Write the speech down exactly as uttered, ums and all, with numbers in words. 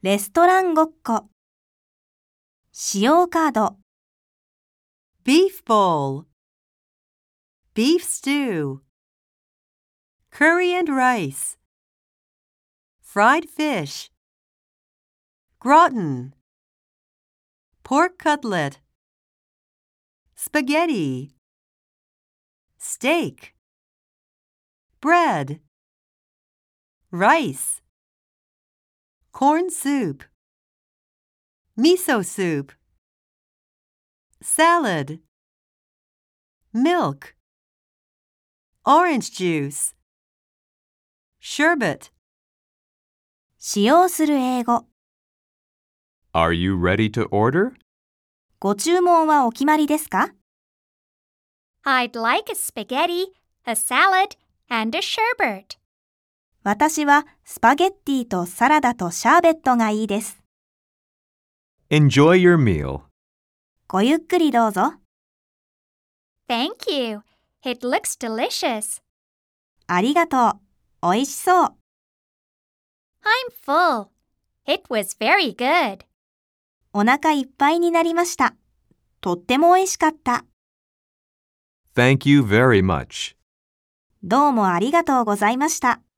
レストランごっこ。使用カード。 Beef bowl. Beef stew. Curry and rice. Fried fish. Gratin. Pork cutlet. Spaghetti. Steak. Bread. Rice. Corn soup. Miso soup. Salad. Milk. Orange juice. Sherbet. 使用する英語。 Are you ready to order? ご注文はお決まりですか？ I'd like a spaghetti, a salad, and a sherbet. 私はスパゲッティとサラダとシャーベットがいいです。 Enjoy your meal. ごゆっくりどうぞ。 Thank you. It looks delicious. ありがとう。おいしそう。 I'm full. It was very good. お腹いっぱいになりました。とってもおいしかった。 Thank you very much. どうもありがとうございました。